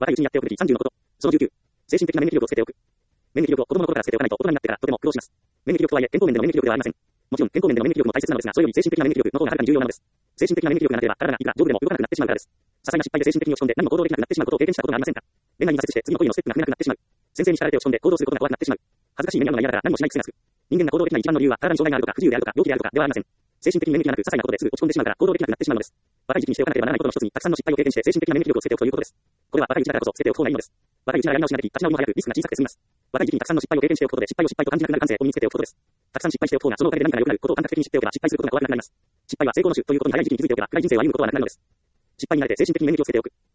若いうちにやっておくべき30のこと。その19。精神的な免疫力をつけておく。免疫力を子供の頃からつけておかないと大人になってからとても苦労します。免疫力とはいえ、健康面での免疫力ではありません。もちろん、健康面での免疫力も大切なのですが、それより精神的な免疫力の方がはるかに重要なのです。精神的な免疫力がなければ、体がいくら丈夫でも動かなくなってしまうからです。些細な失敗で精神的に落ち込んで何も行動できなくなってしまうことを経験したことがありませんか？恋愛に挫折して次の恋のステップが踏めなくなってしまう。先生に叱られて落ち込んで行動することが怖くなってしまう。恥ずかしい目に遭うのが嫌だから何もしない癖がつく。人間が行動できない一番の理由は体に障害があるとか不自由であるとか病気であるとかではありません。精神的に免疫がなく些細なことですぐ落ち込んでしまうから行動できなくなってしまうのです。若い時期にしておかなければならないことの一つにたくさんの失敗を経験して精神的な免疫力をつけておくということです。これは若いうちだからこそつけておく方がいいのです。若いうちならやり直しができ、立ち直りも早くリスクが小さくて済みます。若い時期にたくさんの失敗を経験しておくことで失敗を失敗と感じなくなる感性を身につけておくことです。たくさん失敗しておく方がそのおかげで何かが良くなることを感覚的に知っておけば失敗することが怖くなくなります。失敗は成功の種ということに早い時期に気づいておけば暗い人生を歩むことはなくなるのです。失敗に慣れて精神的に免疫をつけておく。